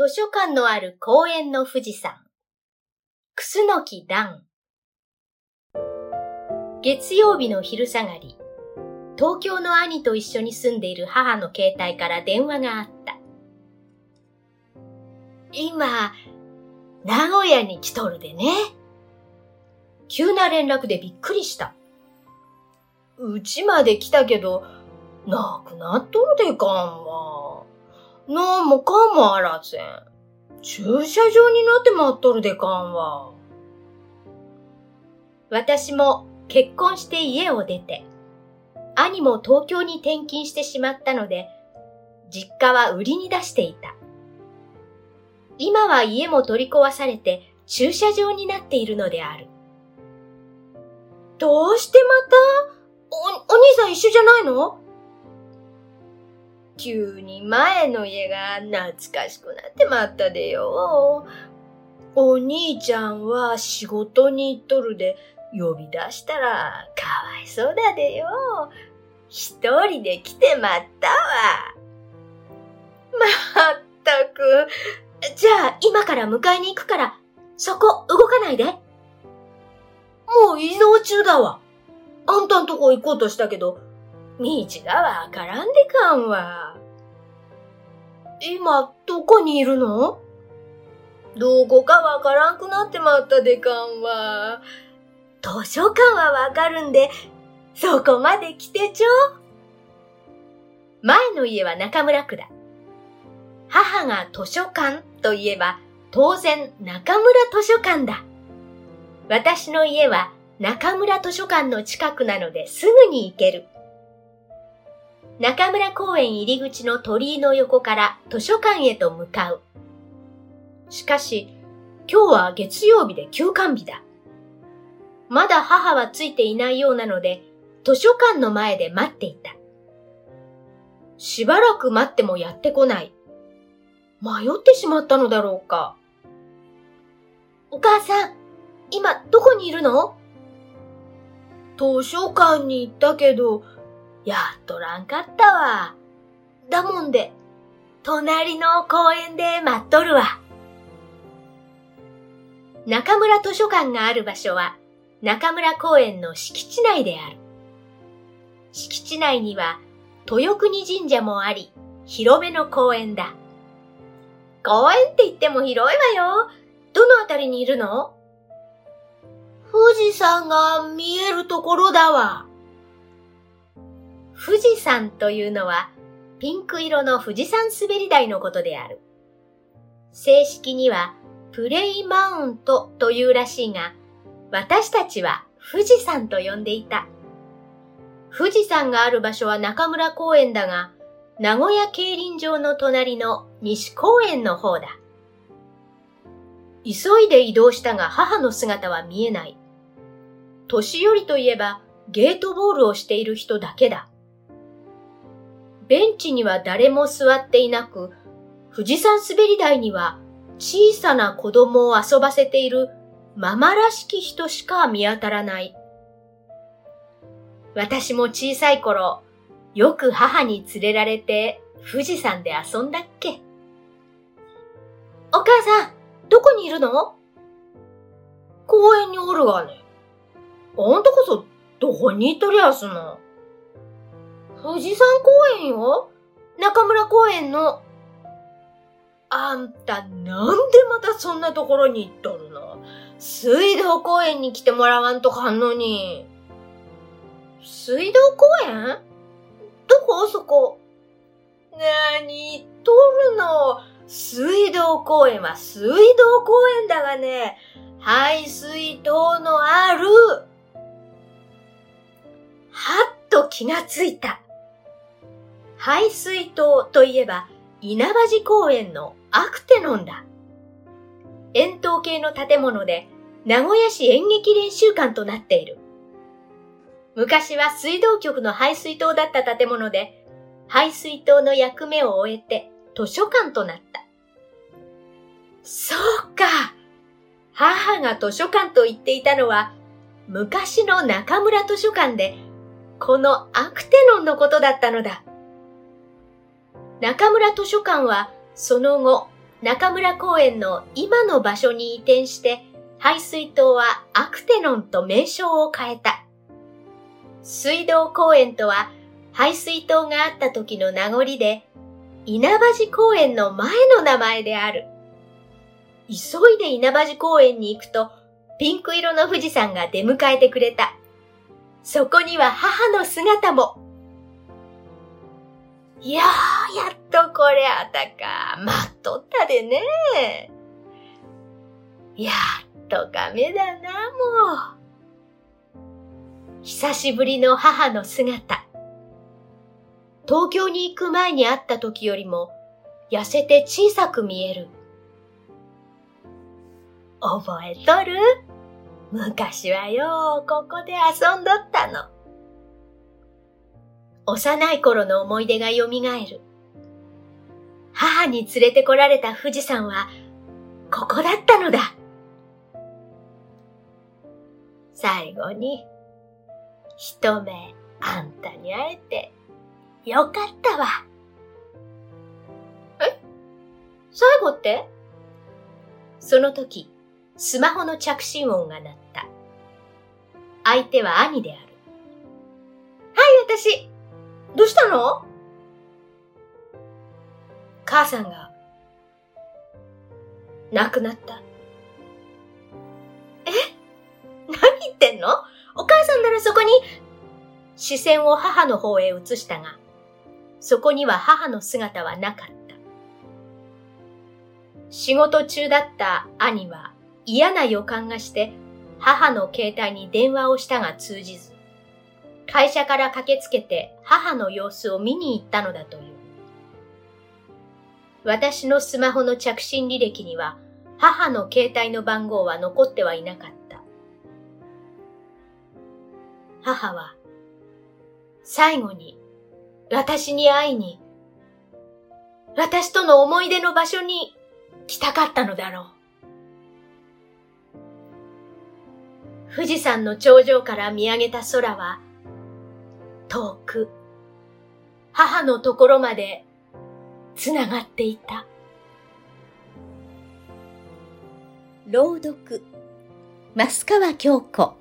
図書館のある公園の富士山。楠木蘭。月曜日の昼下がり、東京の兄と一緒に住んでいる母の携帯から電話があった。今、名古屋に来とるでね。急な連絡でびっくりした。うちまで来たけど、なくなっとるでかんわ。なんもかもあらせん。駐車場になって待っとるでかんわ。私も結婚して家を出て、兄も東京に転勤してしまったので、実家は売りに出していた。今は家も取り壊されて駐車場になっているのである。どうしてまた？お兄さん一緒じゃないの？急に前の家が懐かしくなってまったでよ。お兄ちゃんは仕事に行っとるで呼び出したらかわいそうだでよ。一人で来てまったわ。まったく。じゃあ今から迎えに行くからそこ動かないで。もう移動中だわ。あんたんとこ行こうとしたけど、道がわからんでかんわ。今、どこにいるの？どこかわからんくなってまったでかんわ。図書館はわかるんで、そこまで来てちょ。前の家は中村区だ。母が図書館といえば、当然中村図書館だ。私の家は中村図書館の近くなのですぐに行ける。中村公園入り口の鳥居の横から図書館へと向かう。しかし、今日は月曜日で休館日だ。まだ母はついていないようなので、図書館の前で待っていた。しばらく待ってもやってこない。迷ってしまったのだろうか。お母さん、今どこにいるの？図書館に行ったけど、やっとらんかったわ。だもんで、隣の公園で待っとるわ。中村図書館がある場所は、中村公園の敷地内である。敷地内には、豊国神社もあり、広めの公園だ。公園って言っても広いわよ。どのあたりにいるの？富士山が見えるところだわ。富士山というのはピンク色の富士山滑り台のことである。正式にはプレイマウントというらしいが、私たちは富士山と呼んでいた。富士山がある場所は中村公園だが、名古屋競輪場の隣の西公園の方だ。急いで移動したが母の姿は見えない。年寄りといえばゲートボールをしている人だけだ。ベンチには誰も座っていなく、富士山滑り台には小さな子供を遊ばせているママらしき人しか見当たらない。私も小さい頃、よく母に連れられて富士山で遊んだっけ。お母さん、どこにいるの？公園におるがね。あんたこそどこに行っとりやすの？富士山公園よ。中村公園の。あんたなんでまたそんなところに行っとるの？水道公園に来てもらわんとかんのに。水道公園？どこそこ。なに言っとるの？水道公園は水道公園だがね、排水塔のある。はっと気がついた。排水塔といえば稲葉寺公園のアクテノンだ。円筒形の建物で名古屋市演劇練習館となっている。昔は水道局の排水塔だった建物で、排水塔の役目を終えて図書館となった。そうか。母が図書館と言っていたのは、昔の中村図書館で、このアクテノンのことだったのだ。中村図書館はその後、 中村公園の今の場所に移転して排水塔はアクテノンと名称を変えた。水道公園とは排水塔があった時の名残で、稲葉寺公園の前の名前である。急いで稲葉寺公園に行くと、ピンク色の富士山が出迎えてくれた。そこには母の姿も。いやー、やっとこれあたか。待っとったでね。やっとかめだな、もう。久しぶりの母の姿。東京に行く前に会った時よりも痩せて小さく見える。覚えとる？昔はよ、ここで遊んどったの。幼い頃の思い出がよみがえる。母に連れてこられた富士山は、ここだったのだ。最後に、一目あんたに会えて、よかったわ。え？最後って？その時、スマホの着信音が鳴った。相手は兄である。はい、私。どうしたの？母さんが、亡くなった。え？何言ってんの？お母さんならそこに。視線を母の方へ移したが、そこには母の姿はなかった。仕事中だった兄は嫌な予感がして母の携帯に電話をしたが通じず、会社から駆けつけて母の様子を見に行ったのだという。私のスマホの着信履歴には母の携帯の番号は残ってはいなかった。母は最後に私に会いに、私との思い出の場所に来たかったのだろう。富士山の頂上から見上げた空は、遠く、母のところまでつながっていた。 朗読、増川京子。